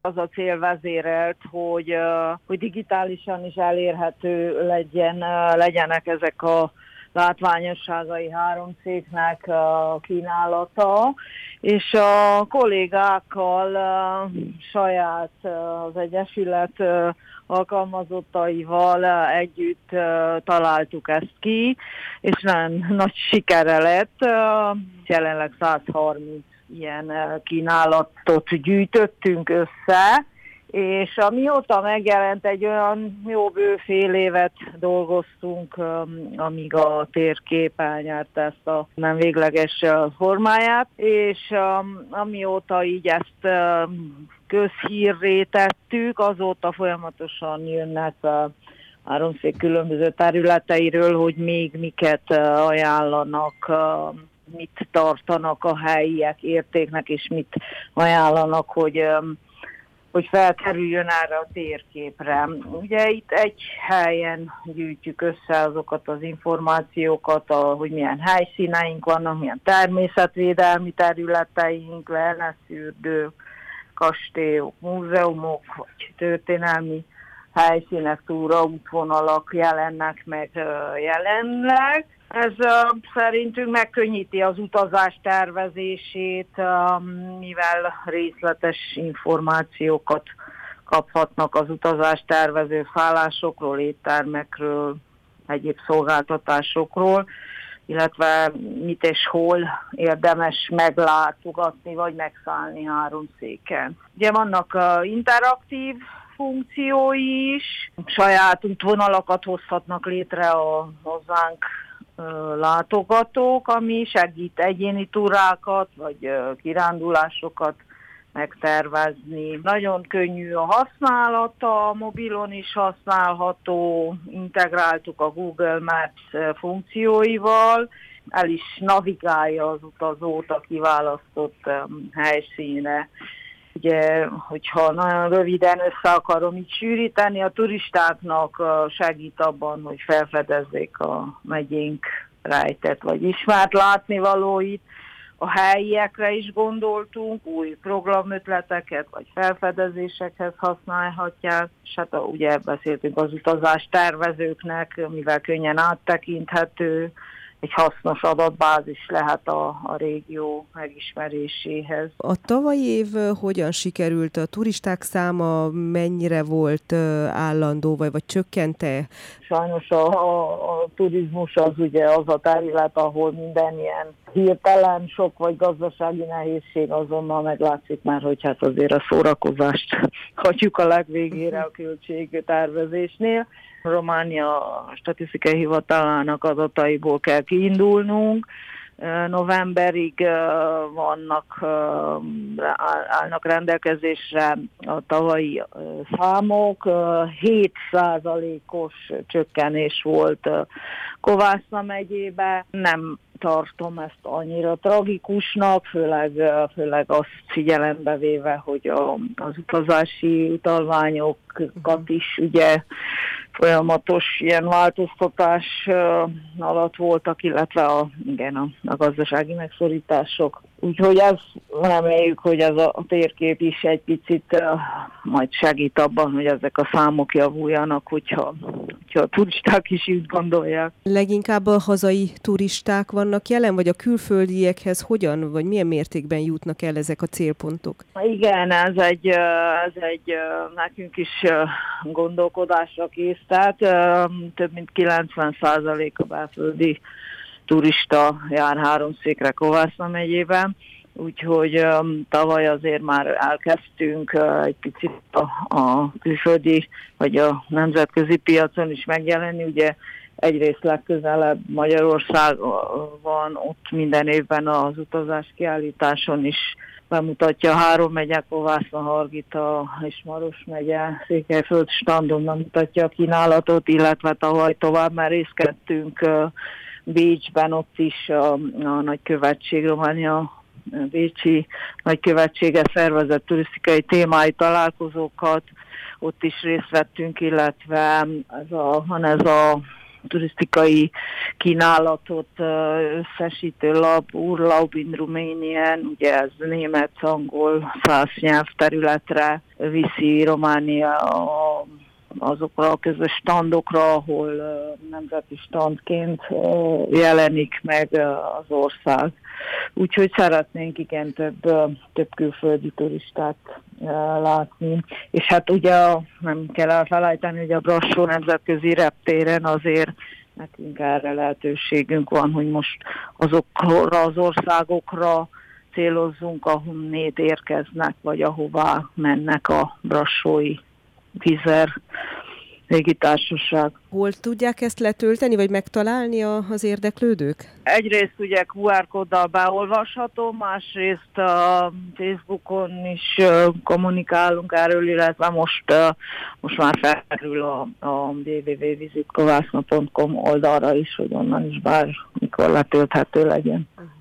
Az a cél vezérelt, hogy digitálisan is elérhető legyenek ezek a látványosságai háromszéknek a kínálata, és a kollégákkal saját az Egyesület alkalmazottaival együtt találtuk ezt ki, és nagyon nagy sikere lett. Jelenleg 130 ilyen kínálatot gyűjtöttünk össze, és amióta megjelent, egy olyan jó bő fél évet dolgoztunk, amíg a térkép elnyerte ezt a nem végleges formáját, és amióta így ezt közhírré tettük, azóta folyamatosan jönnek a háromszék különböző területeiről, hogy még miket ajánlanak, mit tartanak a helyiek értéknek, és mit ajánlanak, hogy felkerüljön erre a térképre. Ugye itt egy helyen gyűjtjük össze azokat az információkat, hogy milyen helyszíneink vannak, milyen természetvédelmi területeink, wellness-fürdők, kastélyok, múzeumok, vagy történelmi helyszínek, túraútvonalak jelennek meg jelenleg. Ez szerintünk megkönnyíti az utazás tervezését, mivel részletes információkat kaphatnak az utazás tervező szállásokról, éttermekről, egyéb szolgáltatásokról, illetve mit és hol érdemes meglátogatni vagy megszállni háromszéken. Ugye vannak interaktív funkciói is, saját útvonalakat hozhatnak létre a hozzánk látogatók, ami segít egyéni túrákat vagy kirándulásokat megtervezni. Nagyon könnyű a használata, mobilon is használható, integráltuk a Google Maps funkcióival, el is navigálja az utazót a kiválasztott helyszínre. Ugye, hogyha nagyon röviden össze akarom így sűríteni, a turistáknak segít abban, hogy felfedezzék a megyénk rejtett vagy ismert látnivalóit. A helyiekre is gondoltunk, új programötleteket vagy felfedezésekhez használhatják, és hát ugye beszéltünk az utazás tervezőknek, mivel könnyen áttekinthető, egy hasznos adatbázis lehet a régió megismeréséhez. A tavalyi év hogyan sikerült? A turisták száma mennyire volt állandó, vagy csökkent-e? Sajnos a turizmus az ugye az a terület, ahol minden ilyen hirtelen sok vagy gazdasági nehézség azonnal meglátszik már, hogy hát azért a szórakozást hagyjuk a legvégére a költségtervezésnél. Románia statisztikai hivatalának adataiból kell kiindulnunk. Novemberig állnak rendelkezésre a tavalyi számok. 7%-os csökkenés volt Kovászna megyében. Nem tartom ezt annyira tragikusnak, főleg azt figyelembe véve, hogy az utazási utalványokat is ugye folyamatos ilyen változtatás alatt voltak, illetve a gazdasági megszorítások. Úgyhogy reméljük, hogy ez a térkép is egy picit majd segít abban, hogy ezek a számok javuljanak, hogyha a turisták is így gondolják. Leginkább a hazai turisták vannak jelen, vagy a külföldiekhez hogyan, vagy milyen mértékben jutnak el ezek a célpontok? Igen, ez egy nekünk is gondolkodásra kész, tehát több mint 90% a belföldi turista jár háromszékre Kovászna megyében, úgyhogy tavaly azért már elkezdtünk egy picit a külföldi vagy a nemzetközi piacon is megjelenni. Ugye egyrészt legközelebb Magyarország van, ott minden évben az utazás kiállításon is bemutatja a 3 megye, Kovászna, Hargita és Maros megye, Székelyföld standon bemutatja a kínálatot, illetve tavaly tovább már részkedtünk Bécsben, ott is a nagykövetség, Románia bécsi nagykövetsége szervezett turisztikai témái találkozókat, ott is részt vettünk, illetve ez a turisztikai kínálatot összesítő lap, Urlaub in Rumänien, ugye ez német, angol, száz nyelvterületre viszi Románia azokra a közös standokra, ahol nemzeti standként jelenik meg az ország. Úgyhogy szeretnénk igen több külföldi turistát látni. És hát ugye nem kell elfelejteni, hogy a Brassó nemzetközi reptéren azért nekünk erre lehetőségünk van, hogy most azokra az országokra célozzunk, ahonnét érkeznek, vagy ahová mennek a brassói Vizer légitársaság. Hol tudják ezt letölteni, vagy megtalálni az érdeklődők? Egyrészt ugye QR kóddal beolvasható, másrészt a Facebookon is kommunikálunk erről, illetve most már felkerül a www.visitkovászna.com oldalra is, hogy onnan is bármikor letölthető legyen.